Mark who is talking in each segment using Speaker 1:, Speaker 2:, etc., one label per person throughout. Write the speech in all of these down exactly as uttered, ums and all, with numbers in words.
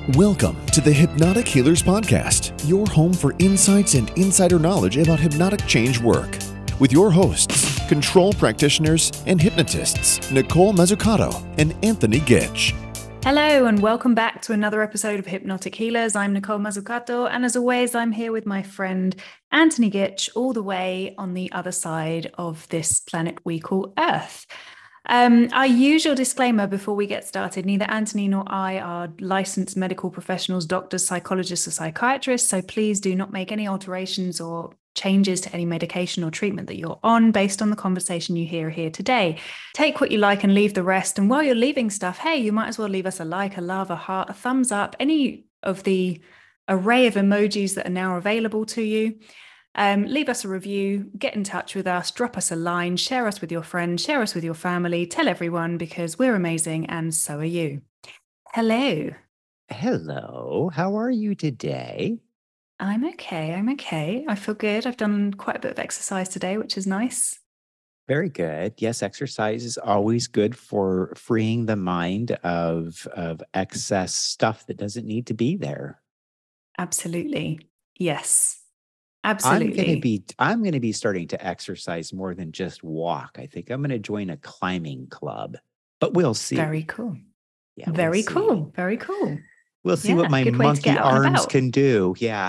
Speaker 1: Welcome to the Hypnotic Healers Podcast, your home for insights and insider knowledge about hypnotic change work. With your hosts, control practitioners and hypnotists, Nicole Mazzucato and Anthony Gitch.
Speaker 2: Hello and welcome back to another episode of Hypnotic Healers. I'm Nicole Mazzucato, and as always, I'm here with my friend Anthony Gitch, all the way on the other side of this planet we call Earth. Um, our usual disclaimer before we get started: neither Anthony nor I are licensed medical professionals, doctors, psychologists, or psychiatrists, so please do not make any alterations or changes to any medication or treatment that you're on based on the conversation you hear here today. Take what you like and leave the rest. And while you're leaving stuff, hey, you might as well leave us a like, a love, a heart, a thumbs up, any of the array of emojis that are now available to you. Um, leave us a review, get in touch with us, drop us a line, share us with your friends, share us with your family, tell everyone, because we're amazing and so are you. Hello.
Speaker 3: Hello. How are you today?
Speaker 2: I'm okay. I'm okay. I feel good. I've done quite a bit of exercise today, which is nice.
Speaker 3: Very good. Yes, exercise is always good for freeing the mind of, of excess stuff that doesn't need to be there.
Speaker 2: Absolutely. Yes. Absolutely.
Speaker 3: I'm going to be I'm going to be starting to exercise more than just walk. I think I'm going to join a climbing club, but we'll see.
Speaker 2: Very cool.
Speaker 3: Yeah,
Speaker 2: Very
Speaker 3: we'll
Speaker 2: cool. Very cool.
Speaker 3: We'll see
Speaker 2: yeah,
Speaker 3: what my monkey arms can do. Yeah.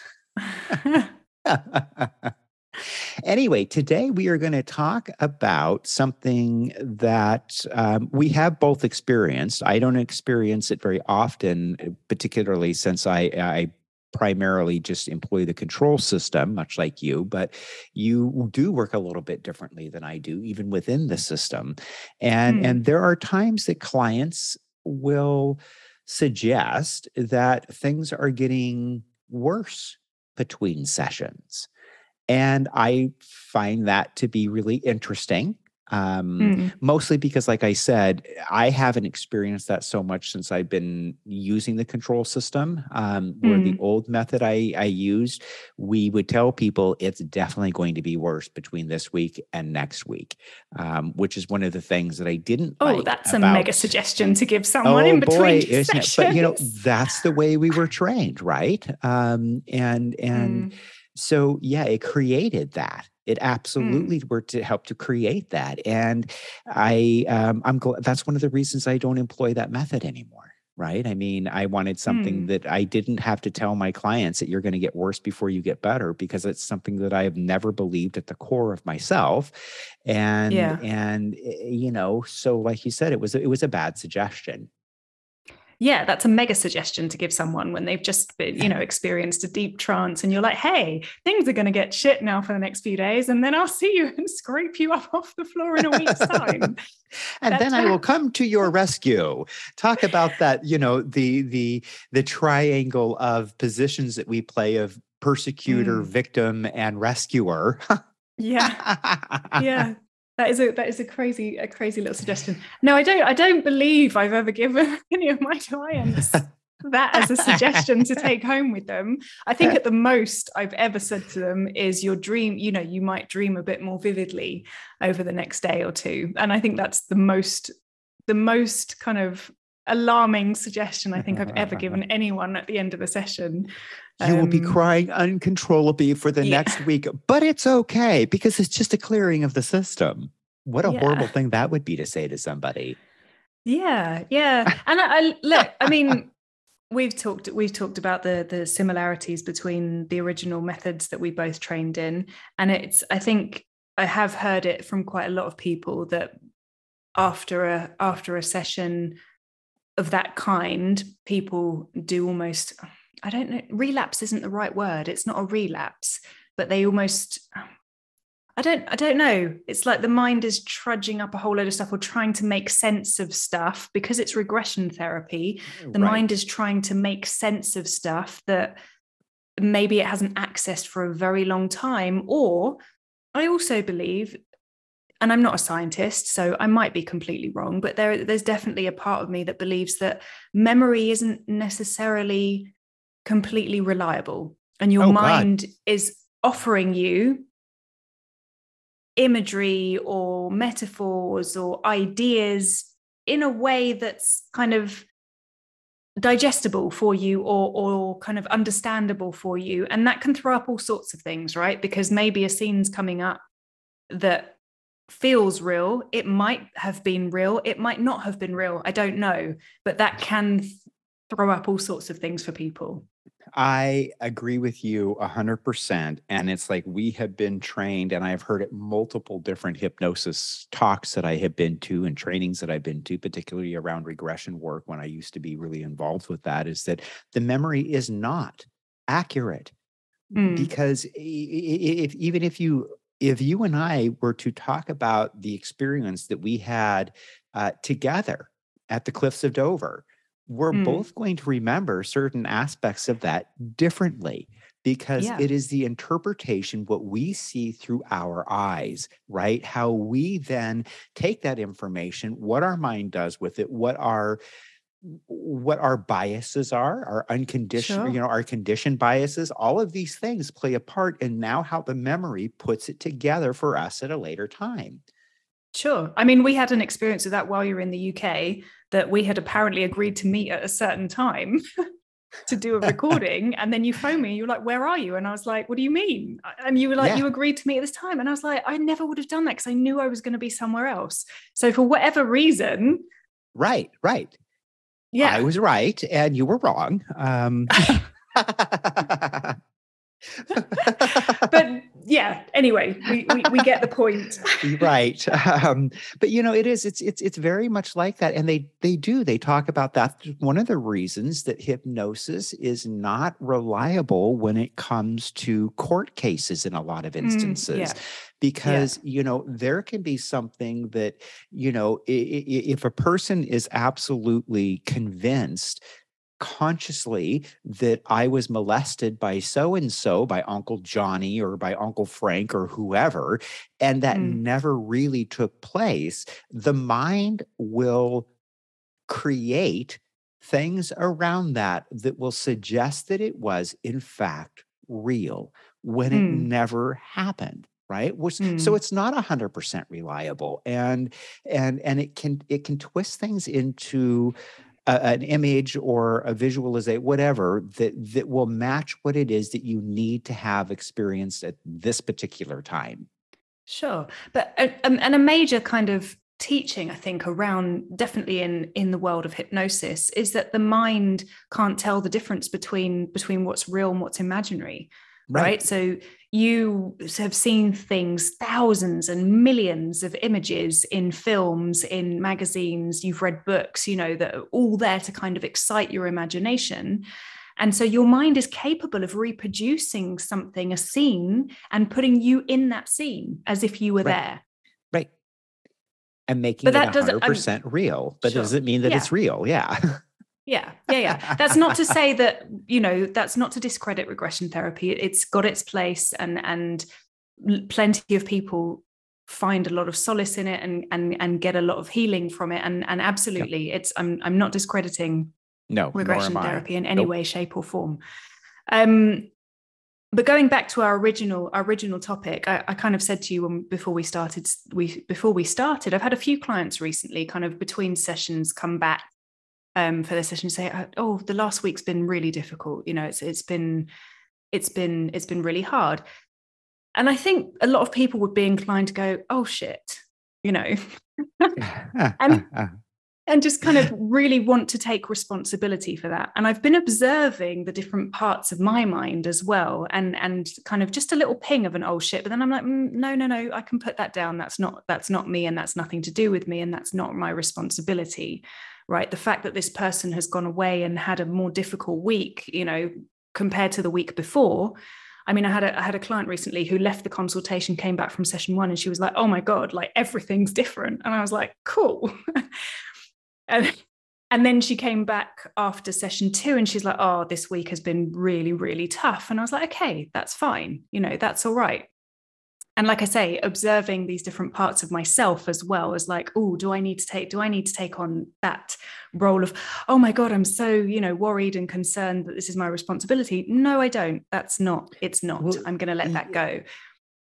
Speaker 3: Anyway, today we are going to talk about something that um, we have both experienced. I don't experience it very often, particularly since I, I primarily just employ the control system, much like you, but you do work a little bit differently than I do, even within the system. And, mm. and there are times that clients will suggest that things are getting worse between sessions. And I find that to be really interesting, um, mm. mostly because, like I said, I haven't experienced that so much since I've been using the control system, um, where mm. the old method I, I used, we would tell people it's definitely going to be worse between this week and next week, um, which is one of the things that I didn't
Speaker 2: oh,
Speaker 3: like
Speaker 2: that's
Speaker 3: about,
Speaker 2: a mega suggestion to give someone
Speaker 3: oh,
Speaker 2: in between
Speaker 3: boy,
Speaker 2: sessions.
Speaker 3: Isn't it? But, you know, that's the way we were trained, right? Um, and, and, mm. So, yeah, it created that. It absolutely mm. were to help to create that. And I, um, I'm glad that's one of the reasons I don't employ that method anymore, right? I mean, I wanted something mm. that I didn't have to tell my clients that you're going to get worse before you get better, because it's something that I have never believed at the core of myself. And, yeah. and, you know, so like you said, it was, it was a bad suggestion.
Speaker 2: Yeah, that's a mega suggestion to give someone when they've just been, you know, experienced a deep trance, and you're like, hey, things are going to get shit now for the next few days, and then I'll see you and scrape you up off the floor in a week's time.
Speaker 3: And that's then I will come to your rescue. Talk about that, you know, the the the triangle of positions that we play of persecutor, mm. victim, and rescuer.
Speaker 2: yeah. Yeah. That is a that is a crazy a crazy little suggestion. No, I don't I don't believe I've ever given any of my clients that as a suggestion to take home with them. I think at the most I've ever said to them is your dream, you know, you might dream a bit more vividly over the next day or two. And I think that's the most the most kind of alarming suggestion I think I've ever given anyone at the end of a session.
Speaker 3: You will be crying uncontrollably for the yeah. next week, but it's okay because it's just a clearing of the system. What a yeah. horrible thing that would be to say to somebody.
Speaker 2: Yeah, yeah. And I, I look, I mean, we've talked we've talked about the the similarities between the original methods that we both trained in, and it's I think I have heard it from quite a lot of people that after a after a session of that kind, people do almost, I don't know, relapse isn't the right word. It's not a relapse, but they almost, I don't, I don't know. It's like the mind is trudging up a whole load of stuff or trying to make sense of stuff because it's regression therapy. The right. mind is trying to make sense of stuff that maybe it hasn't accessed for a very long time. Or I also believe, and I'm not a scientist, so I might be completely wrong, but there, there's definitely a part of me that believes that memory isn't necessarily completely reliable. And your oh, mind God. is offering you imagery or metaphors or ideas in a way that's kind of digestible for you or or kind of understandable for you. And that can throw up all sorts of things, right? Because maybe a scene's coming up that feels real. It might have been real. It might not have been real. I don't know. But that can th- throw up all sorts of things for people.
Speaker 3: I agree with you one hundred percent. And it's like we have been trained, and I've heard it multiple different hypnosis talks that I have been to and trainings that I've been to, particularly around regression work when I used to be really involved with that, is that the memory is not accurate. Mm. Because if, even if you if you and I were to talk about the experience that we had uh, together at the Cliffs of Dover, we're mm. both going to remember certain aspects of that differently, because yeah. it is the interpretation, what we see through our eyes, right? How we then take that information, what our mind does with it, what our what our biases are, our unconditioned, sure. you know, our conditioned biases, all of these things play a part in now how the memory puts it together for us at a later time.
Speaker 2: Sure. I mean, we had an experience of that while you were in the U K, that we had apparently agreed to meet at a certain time to do a recording. And then you phoned me, you were like, where are you? And I was like, what do you mean? And you were like, yeah. you agreed to meet at this time. And I was like, I never would have done that because I knew I was going to be somewhere else. So for whatever reason.
Speaker 3: Right, right.
Speaker 2: Yeah.
Speaker 3: I was right and you were wrong. Um,
Speaker 2: but yeah, anyway, we, we we get the point.
Speaker 3: Right. Um, but you know, it is, it's, it's, it's very much like that. And they, they do, they talk about that. One of the reasons that hypnosis is not reliable when it comes to court cases in a lot of instances, mm, yeah. because, yeah. you know, there can be something that, you know, if a person is absolutely convinced consciously that I was molested by so-and-so, by Uncle Johnny or by Uncle Frank or whoever, and that mm. never really took place, the mind will create things around that that will suggest that it was in fact real when mm. it never happened. Right. Which, mm. So it's not one hundred percent reliable, and and and it can it can twist things into A, an image or a visualization, whatever, that, that will match what it is that you need to have experienced at this particular time.
Speaker 2: Sure. But, um, and a major kind of teaching, I think, around definitely in, in the world of hypnosis is that the mind can't tell the difference between, between what's real and what's imaginary. Right. right. So you have seen things, thousands and millions of images in films, in magazines, you've read books, you know, that are all there to kind of excite your imagination. And so your mind is capable of reproducing something, a scene, and putting you in that scene as if you were
Speaker 3: right.
Speaker 2: there.
Speaker 3: Right. And making but it one hundred percent real. But sure. does it mean that yeah. it's real? Yeah.
Speaker 2: Yeah, yeah, yeah. That's not to say that, you know, that's not to discredit regression therapy. It's got its place, and and plenty of people find a lot of solace in it and and and get a lot of healing from it. And and absolutely, yep. it's I'm I'm not discrediting
Speaker 3: no
Speaker 2: regression therapy in any nope. way, shape, or form. Um, but going back to our original our original topic, I, I kind of said to you when, before we started, we before we started, I've had a few clients recently, kind of between sessions, come back. Um, for their session, say, "Oh, the last week's been really difficult. You know, it's it's been it's been it's been really hard." And I think a lot of people would be inclined to go, "Oh shit," you know, and and just kind of really want to take responsibility for that. And I've been observing the different parts of my mind as well, and and kind of just a little ping of an "oh shit," but then I'm like, mm, "No, no, no, I can put that down. That's not that's not me, and that's nothing to do with me, and that's not my responsibility." Right. The fact that this person has gone away and had a more difficult week, you know, compared to the week before. I mean, I had a, I had a client recently who left the consultation, came back from session one, and she was like, "Oh my God, like everything's different." And I was like, cool. and, and then she came back after session two and she's like, "Oh, this week has been really, really tough." And I was like, okay, that's fine. You know, that's all right. And like I say, observing these different parts of myself as well as like, oh, do I need to take, do I need to take on that role of, oh my God, I'm so, you know, worried and concerned that this is my responsibility. No, I don't. That's not, it's not. Well, I'm going to let that go.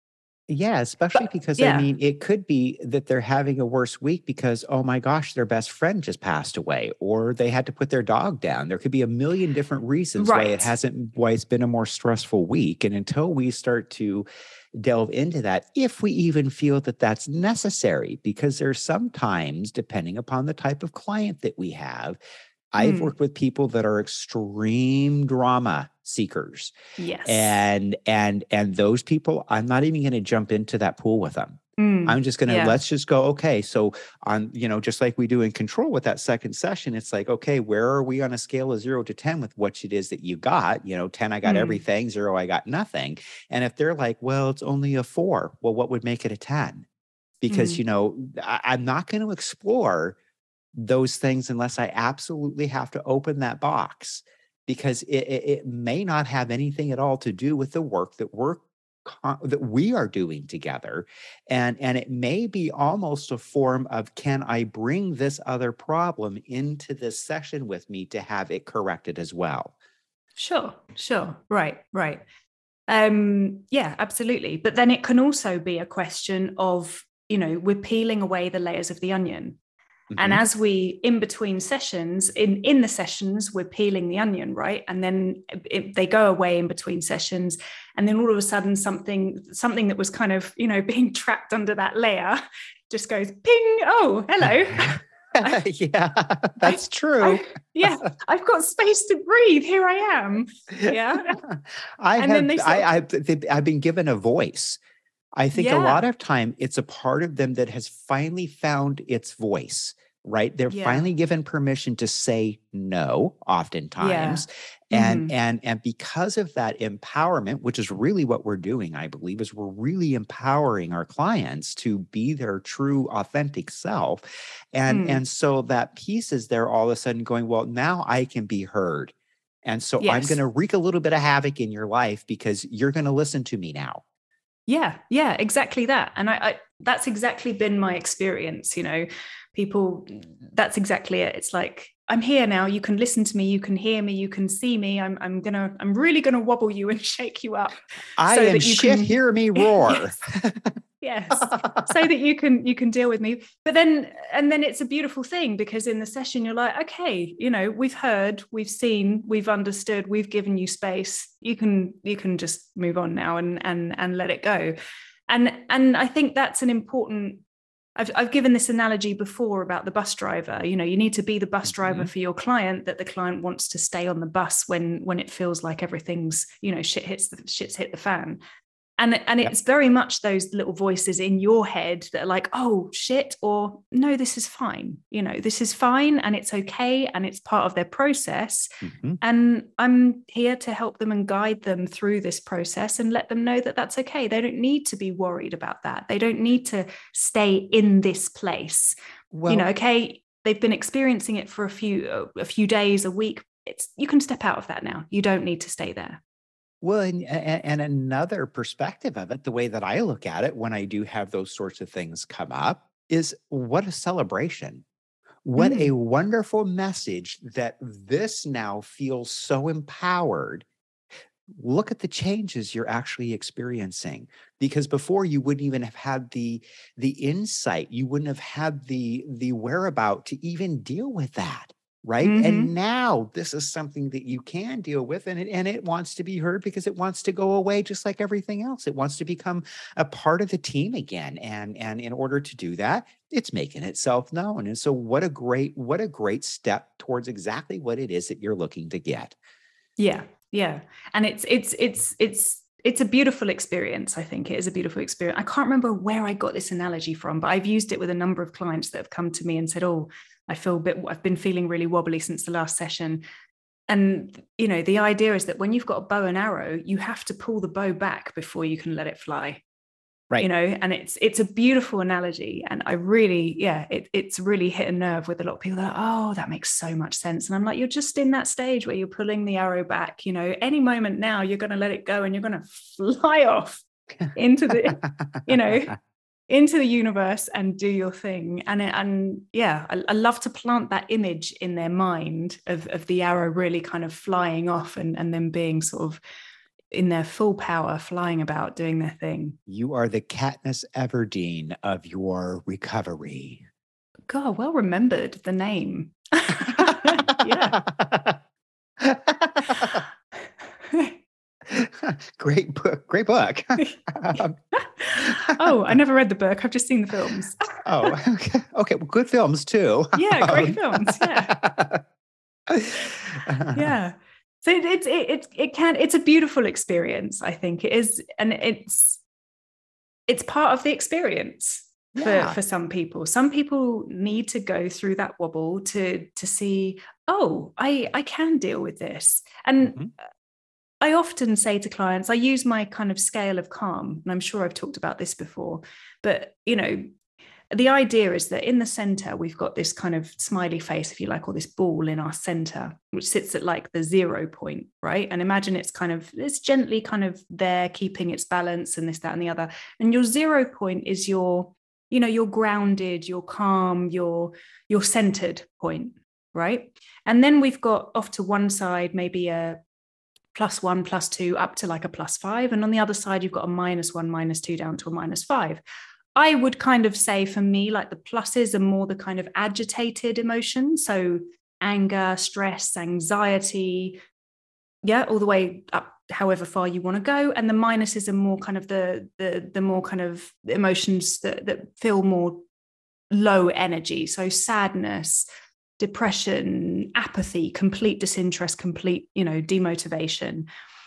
Speaker 3: Yeah, especially
Speaker 2: But,
Speaker 3: because I
Speaker 2: yeah.
Speaker 3: mean, it could be that they're having a worse week because, oh my gosh, their best friend just passed away, or they had to put their dog down. There could be a million different reasons why it
Speaker 2: Right.
Speaker 3: hasn't, why it's been a more stressful week. And until we start to delve into that, if we even feel that that's necessary, because there's sometimes, depending upon the type of client that we have, I've
Speaker 2: Mm.
Speaker 3: worked with people that are extreme drama seekers.
Speaker 2: Yes.
Speaker 3: And and and those people, I'm not even going to jump into that pool with them.
Speaker 2: Mm.
Speaker 3: I'm just going to,
Speaker 2: Yeah.
Speaker 3: let's just go, okay, so on, you know, just like we do in Control with that second session, it's like, okay, where are we on a scale of zero to ten with what it is that you got? You know, ten, I got
Speaker 2: Mm.
Speaker 3: everything, zero, I got nothing. And if they're like, well, it's only a four, well, what would make it a ten? Because,
Speaker 2: Mm.
Speaker 3: you know, I, I'm not going to explore those things unless I absolutely have to open that box, because it, it, it may not have anything at all to do with the work that we're that we are doing together. And, and it may be almost a form of, can I bring this other problem into this session with me to have it corrected as well?
Speaker 2: Sure, sure. Right, right. Um, yeah, absolutely. But then it can also be a question of, you know, we're peeling away the layers of the onion. And
Speaker 3: Mhm.
Speaker 2: as we, in between sessions, in, in the sessions, we're peeling the onion, right? And then it, they go away in between sessions. And then all of a sudden, something, something that was kind of, you know, being trapped under that layer just goes ping. Oh, hello.
Speaker 3: Yeah, that's
Speaker 2: I,
Speaker 3: true.
Speaker 2: I, yeah, I've got space to breathe. Here I am. Yeah.
Speaker 3: I
Speaker 2: And
Speaker 3: have,
Speaker 2: then they sort
Speaker 3: I,
Speaker 2: of,
Speaker 3: I've, I've been given a voice. I think
Speaker 2: yeah.
Speaker 3: a lot of time it's a part of them that has finally found its voice, right? They're
Speaker 2: Yeah.
Speaker 3: finally given permission to say no, oftentimes.
Speaker 2: Yeah.
Speaker 3: And,
Speaker 2: Mm-hmm.
Speaker 3: and, and because of that empowerment, which is really what we're doing, I believe, is we're really empowering our clients to be their true, authentic self. And,
Speaker 2: Mm.
Speaker 3: and so that piece is there all of a sudden going, well, now I can be heard. And so
Speaker 2: Yes.
Speaker 3: I'm going to wreak a little bit of havoc in your life because you're going to listen to me now.
Speaker 2: Yeah, yeah, exactly that. And I, I that's exactly been my experience, you know, people, that's exactly it. It's like, I'm here now, you can listen to me, you can hear me, you can see me. I'm I'm gonna, I'm really gonna wobble you and shake you up.
Speaker 3: I
Speaker 2: so
Speaker 3: am
Speaker 2: that you
Speaker 3: shit,
Speaker 2: can
Speaker 3: hear me roar.
Speaker 2: Yes. Yes. So that you can you can deal with me. But then and then it's a beautiful thing, because in the session you're like, okay, you know, we've heard, we've seen, we've understood, we've given you space. You can you can just move on now and and and let it go. And and I think that's an important, I've I've given this analogy before about the bus driver. You know, you need to be the bus driver
Speaker 3: Mhm.
Speaker 2: for your client, that the client wants to stay on the bus when when it feels like everything's, you know, shit hits the shit's hit the fan. And, and it's very much those little voices in your head that are like, oh, shit, or no, this is fine. You know, this is fine and it's okay. And it's part of their process.
Speaker 3: Mhm.
Speaker 2: And I'm here to help them and guide them through this process and let them know that that's okay. They don't need to be worried about that. They don't need to stay in this place.
Speaker 3: Well,
Speaker 2: you know, okay, they've been experiencing it for a few, a few days, a week. It's, you can step out of that now. You don't need to stay there.
Speaker 3: Well, and, and another perspective of it, the way that I look at it when I do have those sorts of things come up, is what a celebration. What
Speaker 2: Mm.
Speaker 3: a wonderful message that this now feels so empowered. Look at the changes you're actually experiencing, because before you wouldn't even have had the the insight, you wouldn't have had the the whereabout to even deal with that. Right.
Speaker 2: Mm-hmm.
Speaker 3: And now this is something that you can deal with, and it, and it wants to be heard because it wants to go away just like everything else. It wants to become a part of the team again. And, and in order to do that, it's making itself known. And so what a great, what a great step towards exactly what it is that you're looking to get.
Speaker 2: Yeah. Yeah. And it's, it's, it's, it's, it's a beautiful experience. I think it is a beautiful experience. I can't remember where I got this analogy from, but I've used it with a number of clients that have come to me and said, oh, I feel a bit, I've been feeling really wobbly since the last session. And, you know, the idea is that when you've got a bow and arrow, you have to pull the bow back before you can let it fly.
Speaker 3: Right.
Speaker 2: You know, and it's, it's a beautiful analogy. And I really, yeah, it, it's really hit a nerve with a lot of people that are, oh, that makes so much sense. And I'm like, you're just in that stage where you're pulling the arrow back, you know, any moment now you're going to let it go and you're going to fly off into the, you know, into the universe and do your thing. And, and yeah, I, I love to plant that image in their mind of, of the arrow really kind of flying off and, and then being sort of, in their full power, flying about, doing their thing.
Speaker 3: You are the Katniss Everdeen of your recovery.
Speaker 2: God, well remembered, the name. Yeah.
Speaker 3: Great book. Great book. um,
Speaker 2: oh, I never read the book. I've just seen the films.
Speaker 3: oh, okay. Okay. Well, good films too.
Speaker 2: Yeah, great films. Yeah. Yeah. So it, it's it, it it can it's a beautiful experience, I think it is, and it's it's part of the experience
Speaker 3: Yeah.
Speaker 2: for for some people. Some people need to go through that wobble to to see, oh, I I can deal with this. And
Speaker 3: Mhm.
Speaker 2: I often say to clients, I use my kind of scale of calm, and I'm sure I've talked about this before, but you know, the idea is that in the center, we've got this kind of smiley face, if you like, or this ball in our center, which sits at like the zero point, right? And imagine it's kind of, it's gently kind of there, keeping its balance and this, that, and the other. And your zero point is your, you know, you're grounded, you're calm, you're, you're centered point, right? And then we've got off to one side, maybe a plus one, plus two, up to like a plus five. And on the other side, you've got a minus one, minus two, down to a minus five. I would kind of say for me, like the pluses are more the kind of agitated emotion. So anger, stress, anxiety, yeah, all the way up, however far you want to go. And the minuses are more kind of the the, the more kind of emotions that, that feel more low energy. So sadness, depression, apathy, complete disinterest, complete, you know, demotivation.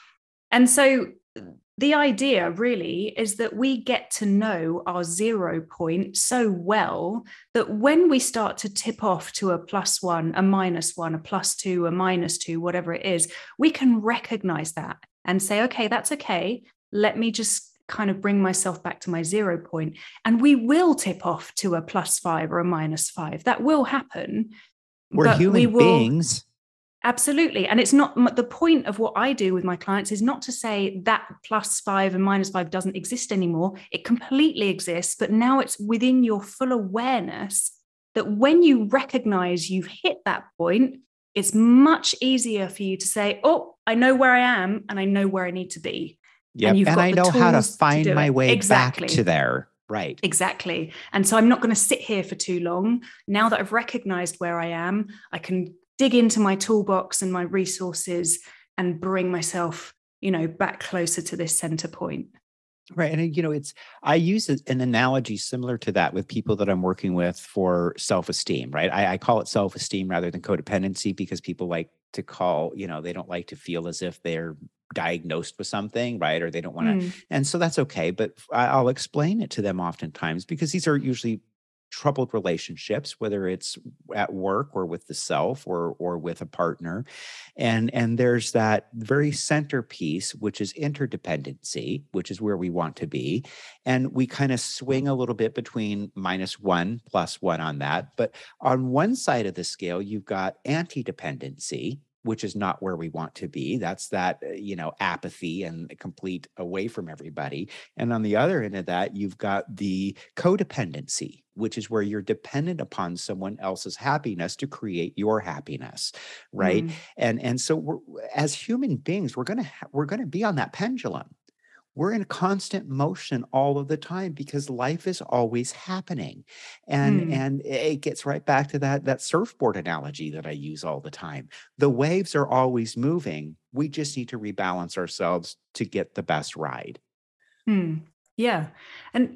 Speaker 2: And so the idea really is that we get to know our zero point so well that when we start to tip off to a plus one, a minus one, a plus two, a minus two, whatever it is, we can recognize that and say, okay, that's okay. Let me just kind of bring myself back to my zero point. And we will tip off to a plus five or a minus five. That will happen.
Speaker 3: We're
Speaker 2: but
Speaker 3: human
Speaker 2: we will,
Speaker 3: beings.
Speaker 2: Absolutely. And it's not, the point of what I do with my clients is not to say that plus five and minus five doesn't exist anymore. It completely exists, but now it's within your full awareness that when you recognize you've hit that point, it's much easier for you to say, oh, I know where I am and I know where I need to be.
Speaker 3: Yep.
Speaker 2: And, you've
Speaker 3: and
Speaker 2: got
Speaker 3: I
Speaker 2: the
Speaker 3: know how to
Speaker 2: tools
Speaker 3: find
Speaker 2: do
Speaker 3: my
Speaker 2: it.
Speaker 3: way
Speaker 2: Exactly.
Speaker 3: back to there. Right.
Speaker 2: Exactly. And so I'm not going to sit here for too long. Now that I've recognized where I am, I can dig into my toolbox and my resources and bring myself, you know, back closer to this center point.
Speaker 3: Right. And, you know, it's, I use an analogy similar to that with people that I'm working with for self-esteem, right? I, I call it self-esteem rather than codependency because people like to call, you know, they don't like to feel as if they're diagnosed with something, right? Or they don't want to. Mm. And so that's okay. But I'll explain it to them oftentimes because these are usually troubled relationships, whether it's at work or with the self or or with a partner. And, and there's that very centerpiece, which is interdependency, which is where we want to be. And we kind of swing a little bit between minus one, plus one on that. But on one side of the scale, you've got anti-dependency, which is not where we want to be. That's that, you know, apathy and complete away from everybody. And on the other end of that, you've got the codependency, which is where you're dependent upon someone else's happiness to create your happiness, right? Mm. And and so we're, as human beings, we're gonna ha- we're gonna be on that pendulum. We're in constant motion all of the time because life is always happening. And, mm. and it gets right back to that, that surfboard analogy that I use all the time. The waves are always moving. We just need to rebalance ourselves to get the best ride.
Speaker 2: Mm. Yeah. And,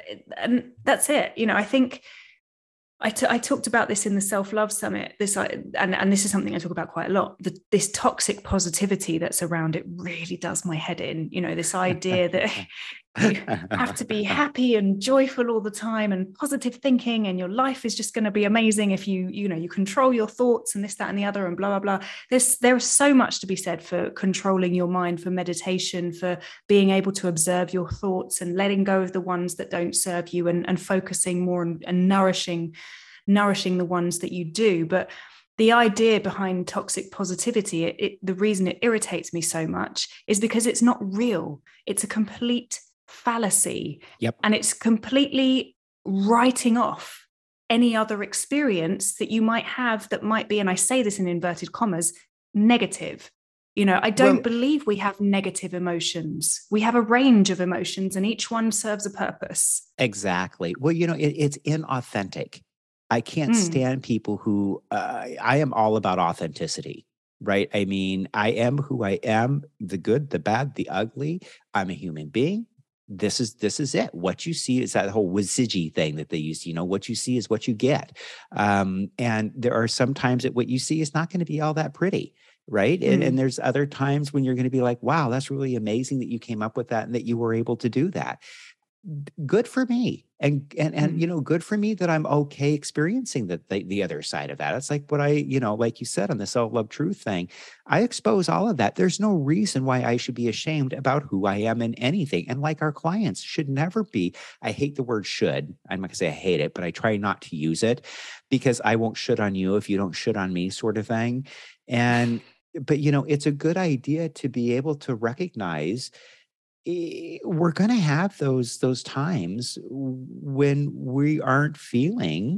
Speaker 2: and that's it. You know, I think I, t- I talked about this in the Self-Love Summit, this, and, and this is something I talk about quite a lot, the, this toxic positivity that's around it really does my head in, you know, this idea that you have to be happy and joyful all the time and positive thinking and your life is just going to be amazing if you, you know, you control your thoughts and this, that, and the other and blah, blah, blah. There's, there is so much to be said for controlling your mind, for meditation, for being able to observe your thoughts and letting go of the ones that don't serve you and, and focusing more and, and nourishing nourishing the ones that you do. But the idea behind toxic positivity, it, it, the reason it irritates me so much is because it's not real. It's a complete fallacy.
Speaker 3: Yep.
Speaker 2: And it's completely writing off any other experience that you might have that might be, and I say this in inverted commas, negative. You know, I don't
Speaker 3: Well,
Speaker 2: believe we have negative emotions. We have a range of emotions and each one serves a purpose.
Speaker 3: exactly. Well, you know, it, it's inauthentic. I can't
Speaker 2: Mm,
Speaker 3: stand people who, uh, I am all about authenticity, right? I mean, I am who I am, the good, the bad, the ugly. I'm a human being. This is this is it. What you see is that whole Wizigi thing that they used. You know, what you see is what you get. Um, and there are some times that what you see is not going to be all that pretty, right? And and
Speaker 2: mm,
Speaker 3: there's other times when you're going to be like, wow, that's really amazing that you came up with that and that you were able to do that. Good for me. And and and you
Speaker 2: mm.
Speaker 3: know, good for me that I'm okay experiencing the the, the other side of that. It's like what I, you know, like you said on the self-love truth thing. I expose all of that. There's no reason why I should be ashamed about who I am in anything. And like our clients should never be. I hate the word should. I'm not gonna say I hate it, but I try not to use it because I won't should on you if you don't should on me, sort of thing. And but you know, it's a good idea to be able to recognize eh, we're going to have those those times when we aren't feeling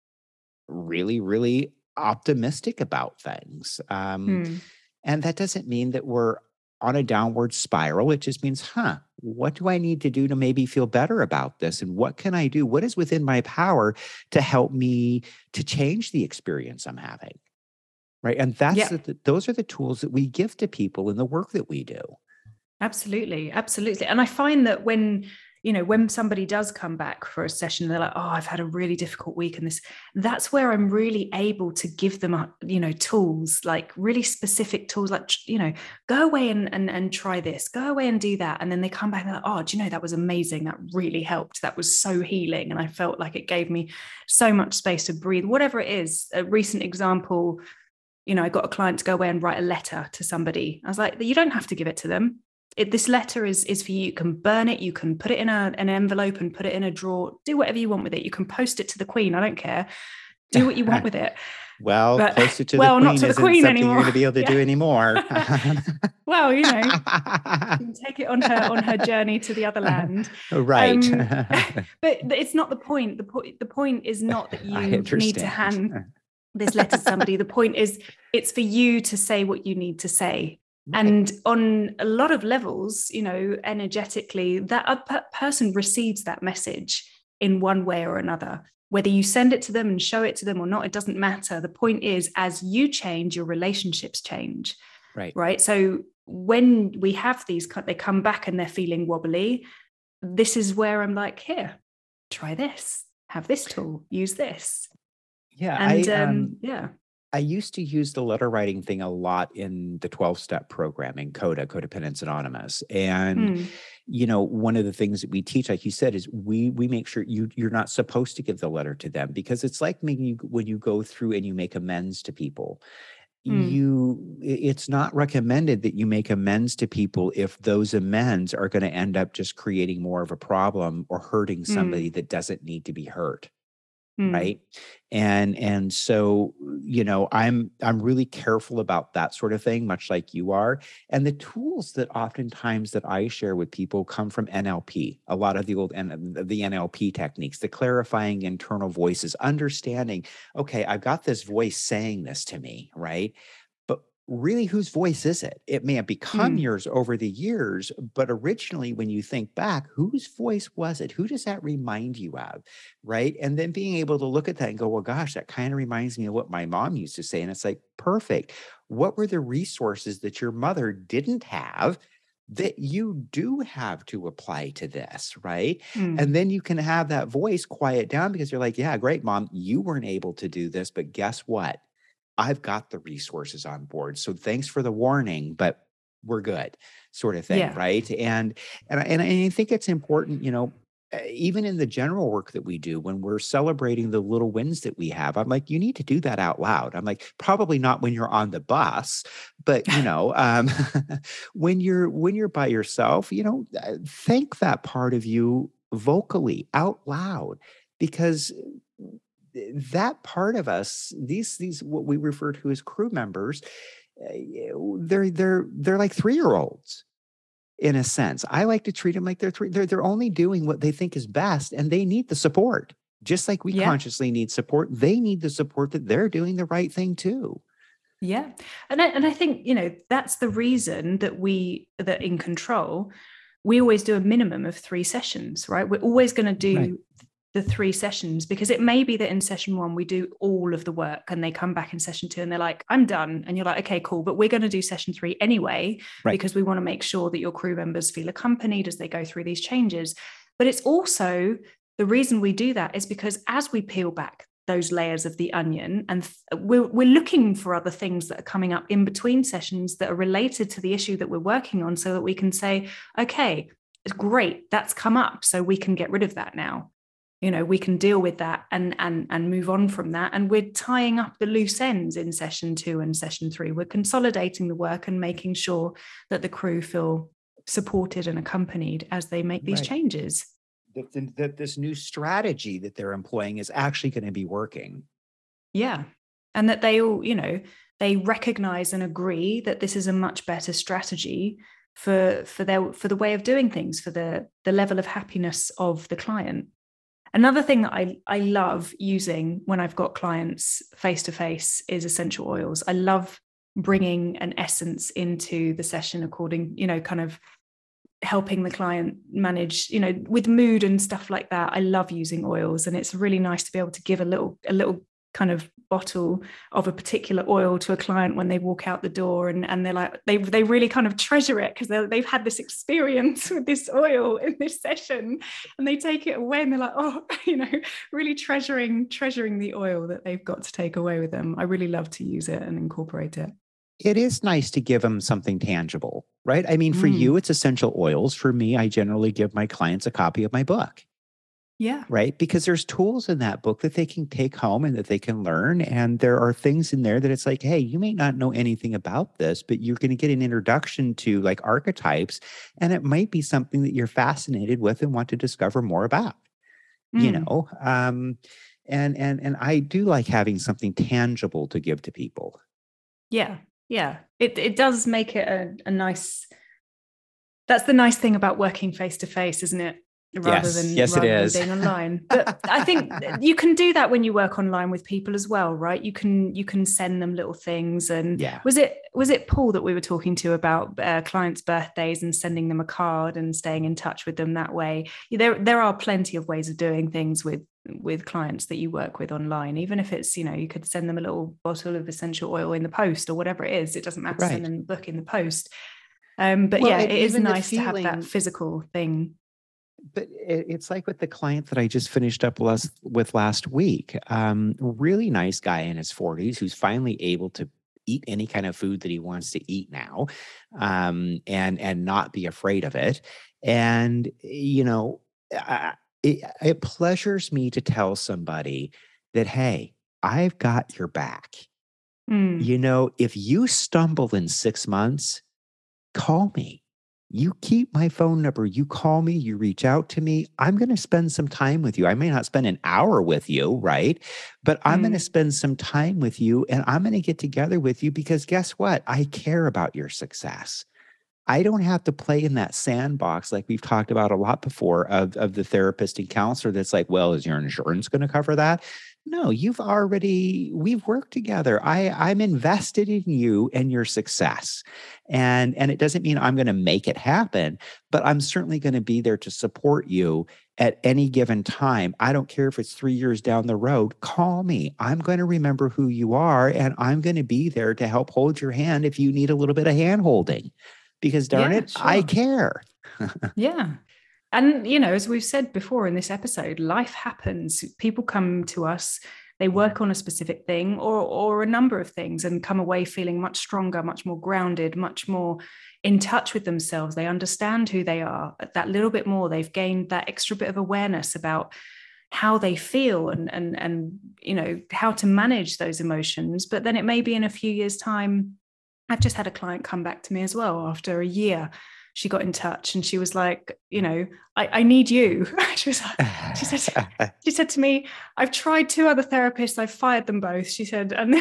Speaker 3: really really optimistic about things, um,
Speaker 2: Mm.
Speaker 3: and that doesn't mean that we're on a downward spiral. It just means, huh, what do I need to do to maybe feel better about this, and what can I do, what is within my power to help me to change the experience I'm having, right? And that's
Speaker 2: Yeah.
Speaker 3: the, those are the tools that we give to people in the work that we do.
Speaker 2: Absolutely, absolutely. And I find that when, you know, when somebody does come back for a session, they're like, oh, I've had a really difficult week. And this, that's where I'm really able to give them, a, you know, tools, like really specific tools, like, you know, go away and, and, and try this, go away and do that. And then they come back and they're like, oh, do you know, that was amazing. That really helped. That was so healing. And I felt like it gave me so much space to breathe, whatever it is. A recent example, you know, I got a client to go away and write a letter to somebody. I was like, you don't have to give it to them. It, this letter is is for you. You can burn it. You can put it in a, an envelope and put it in a drawer. Do whatever you want with it. You can post it to the Queen. I don't care. Do what you want with it.
Speaker 3: Well,
Speaker 2: But
Speaker 3: post it to
Speaker 2: well,
Speaker 3: the
Speaker 2: not
Speaker 3: Queen
Speaker 2: to the
Speaker 3: isn't
Speaker 2: Queen
Speaker 3: something you're
Speaker 2: anymore.
Speaker 3: going to be able to
Speaker 2: Yeah.
Speaker 3: do anymore.
Speaker 2: Well, you know, you can take it on her on her journey to the other land.
Speaker 3: Right.
Speaker 2: Um, but it's not the point. The point the point is not that
Speaker 3: I
Speaker 2: you need to
Speaker 3: understand.
Speaker 2: hand this letter to somebody. The point is it's for you to say what you need to say.
Speaker 3: Right.
Speaker 2: And on a lot of levels, you know, energetically, that a per- person receives that message in one way or another. Whether you send it to them and show it to them or not, it doesn't matter. The point is, as you change, your relationships change.
Speaker 3: Right.
Speaker 2: Right. So when we have these, they come back and they're feeling wobbly. This is where I'm like, here, try this, have this tool, use this.
Speaker 3: Yeah.
Speaker 2: And
Speaker 3: I,
Speaker 2: um,
Speaker 3: um,
Speaker 2: yeah.
Speaker 3: I used to use the letter writing thing a lot in the twelve-step program in CODA, Codependence Anonymous. And,
Speaker 2: Hmm.
Speaker 3: you know, one of the things that we teach, like you said, is we we make sure you you're not supposed to give the letter to them, because it's like when you when you go through and you make amends to people.
Speaker 2: Hmm.
Speaker 3: You it's not recommended that you make amends to people if those amends are going to end up just creating more of a problem or hurting somebody that doesn't need to be hurt.
Speaker 2: Hmm.
Speaker 3: Right. And and so, you know, I'm I'm really careful about that sort of thing, much like you are. And the tools that oftentimes that I share with people come from N L P, a lot of the old N, the N L P techniques, the clarifying internal voices, understanding, okay, I've got this voice saying this to me, right? But really, whose voice is it? It may have become
Speaker 2: Hmm.
Speaker 3: yours over the years, but originally, when you think back, whose voice was it? Who does that remind you of? Right. And then being able to look at that and go, well, gosh, that kind of reminds me of what my mom used to say. And it's like, perfect. What were the resources that your mother didn't have that you do have to apply to this? Right.
Speaker 2: Hmm.
Speaker 3: And then you can have that voice quiet down, because you're like, yeah, great, Mom, you weren't able to do this, but guess what? I've got the resources on board. So thanks for the warning, but we're good, sort of thing.
Speaker 2: Yeah.
Speaker 3: Right. And, and, I- and I think it's important, you know, uh, even in the general work that we do, when we're celebrating the little wins that we have, I'm like, you need to do that out loud. I'm like, probably not when you're on the bus, but you know, um, when you're, when you're by yourself, you know, uh, thank that part of you vocally out loud, because that part of us, these these what we refer to as crew members, uh, they're they're they're like three-year-olds in a sense. I like to treat them like they're three. They're they're only doing what they think is best, and they need the support. Just like we
Speaker 2: Yeah.
Speaker 3: consciously need support, they need the support that they're doing the right thing too.
Speaker 2: Yeah. And I, and I think, you know, that's the reason that we, that in Control, we always do a minimum of three sessions, right? We're always going to do right. the three sessions, because it may be that in session one, we do all of the work and they come back in session two and they're like, I'm done. And you're like, okay, cool. But we're going to do session three anyway, right. because we want to make sure that your crew members feel accompanied as they go through these changes. But it's also, the reason we do that is because as we peel back those layers of the onion, and th- we're, we're looking for other things that are coming up in between sessions that are related to the issue that we're working on, so that we can say, okay, it's great, that's come up, so we can get rid of that now. You know, we can deal with that and and and move on from that. And we're tying up the loose ends in session two and session three. We're consolidating the work and making sure that the crew feel supported and accompanied as they make these right. changes.
Speaker 3: That, that this new strategy that they're employing is actually going to be working.
Speaker 2: Yeah. And that they all, you know, they recognize and agree that this is a much better strategy for, for their, for the way of doing things, for the, the level of happiness of the client. Another thing that I, I love using when I've got clients face-to-face is essential oils. I love bringing an essence into the session according, you know, kind of helping the client manage, you know, with mood and stuff like that. I love using oils, and it's really nice to be able to give a little, a little kind of bottle of a particular oil to a client when they walk out the door, and, and they're like, they, they really kind of treasure it because they've had this experience with this oil in this session, and they take it away and they're like, oh, you know, really treasuring, treasuring the oil that they've got to take away with them. I really love to use it and incorporate it.
Speaker 3: It is nice to give them something tangible, right? I mean, for mm. you, it's essential oils. For me, I generally give my clients a copy of my book.
Speaker 2: Yeah.
Speaker 3: Right? Because there's tools in that book that they can take home and that they can learn. And there are things in there that it's like, hey, you may not know anything about this, but you're going to get an introduction to like archetypes. And it might be something that you're fascinated with and want to discover more about, mm. you know? Um, and, and, and I do like having something tangible to give to people.
Speaker 2: Yeah. Yeah, it it does make it a, a nice, that's the nice thing about working face to face, isn't it? Rather
Speaker 3: yes.
Speaker 2: than,
Speaker 3: yes,
Speaker 2: rather
Speaker 3: it
Speaker 2: than
Speaker 3: is.
Speaker 2: being online. But I think you can do that when you work online with people as well, right? You can you can send them little things. And
Speaker 3: yeah.
Speaker 2: was it was it Paul that we were talking to about uh, clients' birthdays and sending them a card and staying in touch with them that way? There there are plenty of ways of doing things with with clients that you work with online, even if it's, you know, you could send them a little bottle of essential oil in the post or whatever it is. It doesn't matter, right. Send them a book in the post. Um, but well, yeah, it is nice feeling, to have that physical thing.
Speaker 3: But it, it's like with the client that I just finished up last, with last week, um, really nice guy in his forties who's finally able to eat any kind of food that he wants to eat now, um, and, and not be afraid of it. And, you know, I, It, it pleasures me to tell somebody that, hey, I've got your back. Mm. You know, if you stumble in six months, call me. You keep my phone number. You call me, you reach out to me. I'm going to spend some time with you. I may not spend an hour with you, right? But I'm mm. going to spend some time with you, and I'm going to get together with you because guess what? I care about your success. I don't have to play in that sandbox like we've talked about a lot before of, of the therapist and counselor that's like, well, is your insurance going to cover that? No, you've already, we've worked together. I, I'm invested in you and your success. And, and it doesn't mean I'm going to make it happen, but I'm certainly going to be there to support you at any given time. I don't care if it's three years down the road, call me. I'm going to remember who you are, and I'm going to be there to help hold your hand if you need a little bit of hand holding. Because darn yeah, it, sure. I care.
Speaker 2: Yeah. And, you know, as we've said before in this episode, life happens. People come to us, they work on a specific thing or, or a number of things and come away feeling much stronger, much more grounded, much more in touch with themselves. They understand who they are that little bit more. They've gained that extra bit of awareness about how they feel and, and, and, you know, how to manage those emotions. But then it may be in a few years' time. I've just had a client come back to me as well after a year. She got in touch and she was like, you know, I, I need you. she was like, she said, she said to me, I've tried two other therapists. I've fired them both. She said, and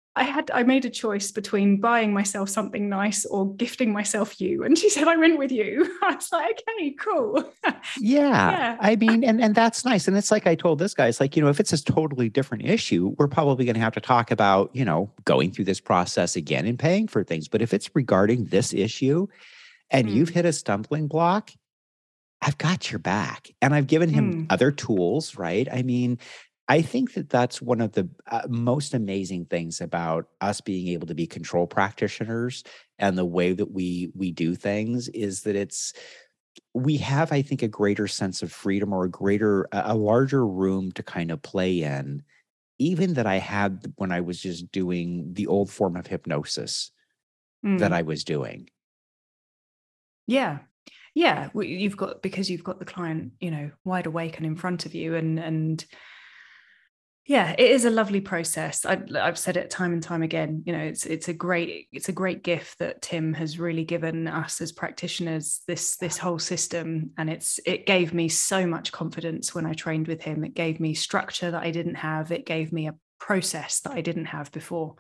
Speaker 2: I had, I made a choice between buying myself something nice or gifting myself you. And she said, I went with you. I was like, okay, cool.
Speaker 3: Yeah.
Speaker 2: Yeah.
Speaker 3: I mean, and, and that's nice. And it's like I told this guy, it's like, you know, if it's a totally different issue, we're probably going to have to talk about, you know, going through this process again and paying for things. But if it's regarding this issue and
Speaker 2: Mm.
Speaker 3: you've hit a stumbling block, I've got your back. And I've given him
Speaker 2: Mm.
Speaker 3: other tools, right? I mean, I think that that's one of the uh, most amazing things about us being able to be control practitioners and the way that we we do things is that it's we have, I think, a greater sense of freedom or a greater, a a larger room to kind of play in, even that I had when I was just doing the old form of hypnosis that
Speaker 2: Mm.
Speaker 3: I was doing.
Speaker 2: Yeah. Yeah. Well, you've got, because you've got the client, you know, wide awake and in front of you. And, and yeah, it is a lovely process. I, I've said it time and time again, you know, it's, it's a great, it's a great gift that Tim has really given us as practitioners, this, this whole system. And it's, it gave me so much confidence when I trained with him. It gave me structure that I didn't have. It gave me a process that I didn't have before.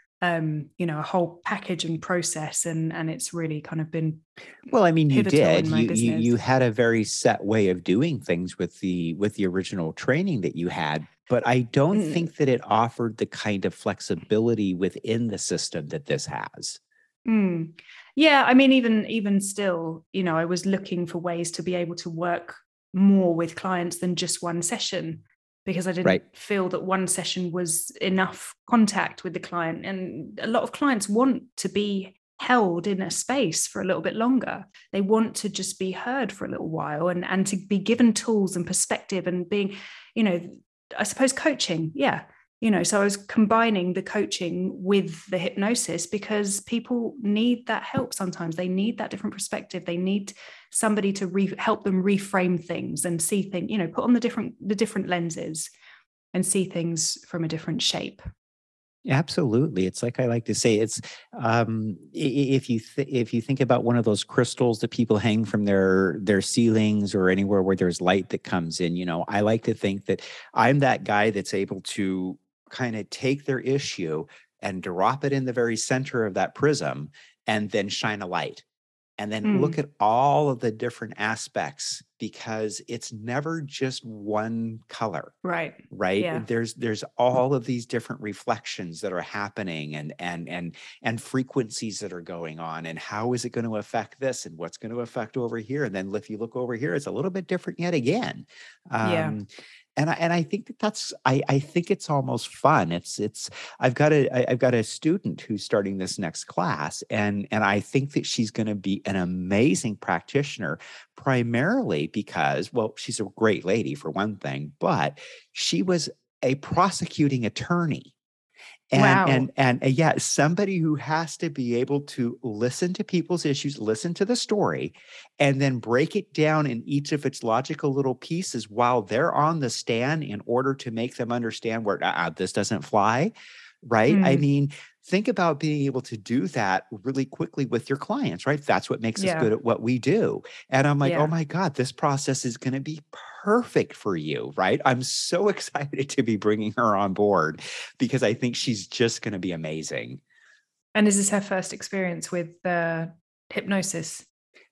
Speaker 2: Um, you know, a whole package and process, and and it's really kind of been
Speaker 3: Well, I mean, you
Speaker 2: pivotal
Speaker 3: did.
Speaker 2: in my
Speaker 3: You, you
Speaker 2: business.
Speaker 3: you had a very set way of doing things with the with the original training that you had, but I don't
Speaker 2: Mm.
Speaker 3: think that it offered the kind of flexibility within the system that this has.
Speaker 2: Mm. Yeah, I mean, even even still, you know, I was looking for ways to be able to work more with clients than just one session, because I didn't
Speaker 3: Right.
Speaker 2: feel that one session was enough contact with the client. And a lot of clients want to be held in a space for a little bit longer. They want to just be heard for a little while, and, and to be given tools and perspective and being, you know, I suppose coaching. Yeah. You know, so I was combining the coaching with the hypnosis because people need that help sometimes. They need that different perspective. They need somebody to re- help them reframe things and see things, you know, put on the different the different lenses and see things from a different shape.
Speaker 3: Absolutely. It's like I like to say, it's um, i- i- if you th- if you think about one of those crystals that people hang from their their ceilings or anywhere where there's light that comes in, you know, I like to think that I'm that guy that's able to kind of take their issue and drop it in the very center of that prism and then shine a light. And then look
Speaker 2: Mm.
Speaker 3: at all of the different aspects because it's never just one color.
Speaker 2: Right.
Speaker 3: Right.
Speaker 2: Yeah.
Speaker 3: There's there's all of these different reflections that are happening and and and and frequencies that are going on. And how is it going to affect this? And what's going to affect over here? And then if you look over here, it's a little bit different yet again.
Speaker 2: Yeah.
Speaker 3: Um, and I and I think that that's I I think it's almost fun. It's it's I've got a I- I've got a student who's starting this next class, and and I think that she's going to be an amazing practitioner, primarily because, well, she's a great lady for one thing, but she was a prosecuting attorney. And
Speaker 2: Wow.
Speaker 3: and and uh, yeah, somebody who has to be able to listen to people's issues, listen to the story, and then break it down in each of its logical little pieces while they're on the stand in order to make them understand where uh, this doesn't fly. Right. I
Speaker 2: Mm.
Speaker 3: mean, think about being able to do that really quickly with your clients, right? That's what makes us
Speaker 2: Yeah.
Speaker 3: good at what we do. And I'm like, oh
Speaker 2: Yeah.
Speaker 3: my God, this process is going to be perfect for you, right? I'm so excited to be bringing her on board because I think she's just going to be amazing.
Speaker 2: And is this her first experience with uh, hypnosis?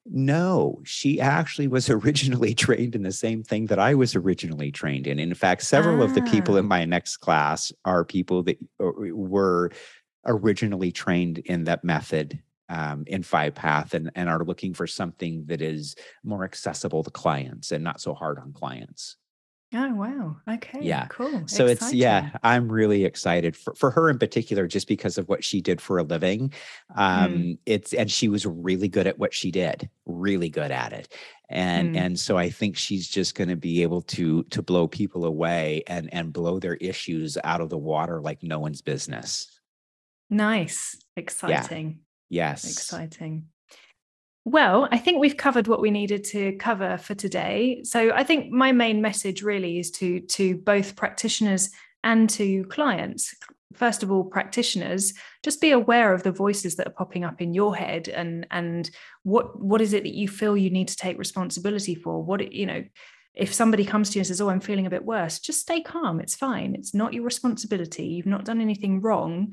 Speaker 3: No, she actually was originally trained in the same thing that I was originally trained in. In fact, several of the people
Speaker 2: Ah.
Speaker 3: in my next class are people that uh, were originally trained in that method um, in Five Path and, and are looking for something that is more accessible to clients and not so hard on clients.
Speaker 2: Oh, wow. Okay,
Speaker 3: Yeah.
Speaker 2: cool.
Speaker 3: So it's, yeah,
Speaker 2: Exciting.
Speaker 3: I'm really excited for, for her in particular, just because of what she did for a living. Um,
Speaker 2: Mm.
Speaker 3: it's, and she was really good at what she did, really good at it. And,
Speaker 2: Mm.
Speaker 3: and so I think she's just going to be able to, to blow people away and, and blow their issues out of the water like no one's business.
Speaker 2: Nice.
Speaker 3: Yeah.
Speaker 2: Exciting.
Speaker 3: Yes.
Speaker 2: Exciting. Well, I think we've covered what we needed to cover for today. So I think my main message really is to, to both practitioners and to clients. First of all, practitioners, just be aware of the voices that are popping up in your head, and, and what, what is it that you feel you need to take responsibility for? What, you know, if somebody comes to you and says, oh, I'm feeling a bit worse, just stay calm. It's fine. It's not your responsibility. You've not done anything wrong.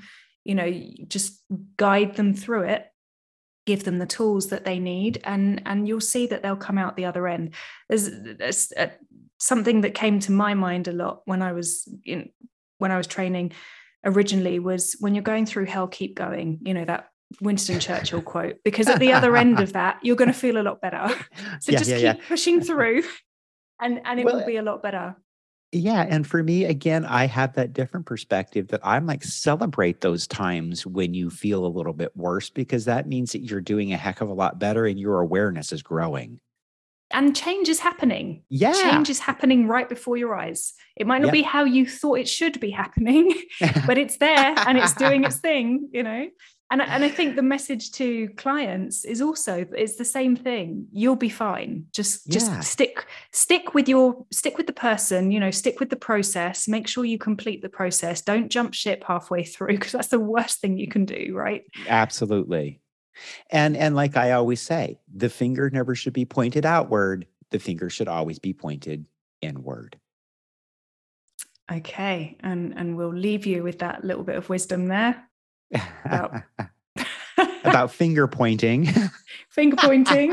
Speaker 2: you know, just guide them through it, give them the tools that they need, and and you'll see that they'll come out the other end. There's, there's a, something that came to my mind a lot when I was in when I was training originally was, when you're going through hell, keep going. You know, that Winston Churchill quote, because at the other end of that, you're going to feel a lot better. So yeah, just yeah, keep yeah. pushing through, and and it well, will be a lot better.
Speaker 3: Yeah. And for me, again, I have that different perspective that I'm like, celebrate those times when you feel a little bit worse, because that means that you're doing a heck of a lot better and your awareness is growing.
Speaker 2: And change is happening.
Speaker 3: Yeah.
Speaker 2: Change is happening right before your eyes. It might not yep. be how you thought it should be happening, but it's there and it's doing its thing, you know? And, and I think the message to clients is also, it's the same thing. You'll be fine. Just, just yeah. stick, stick with your, stick with the person, you know, stick with the process, make sure you complete the process. Don't jump ship halfway through, because that's the worst thing you can do. Right.
Speaker 3: Absolutely. And, and like I always say, the finger never should be pointed outward. The finger should always be pointed inward.
Speaker 2: Okay. And, and we'll leave you with that little bit of wisdom there. About,
Speaker 3: about finger pointing.
Speaker 2: Finger pointing.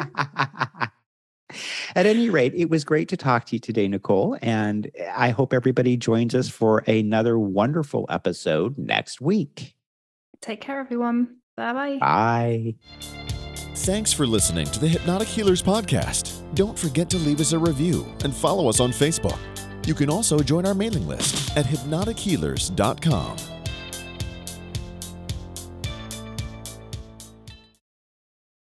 Speaker 3: At any rate, it was great to talk to you today, Nicole. And I hope everybody joins us for another wonderful episode next week.
Speaker 2: Take care, everyone. Bye-bye.
Speaker 3: Bye.
Speaker 1: Thanks for listening to the Hypnotic Healers Podcast. Don't forget to leave us a review and follow us on Facebook. You can also join our mailing list at hypnotic healers dot com.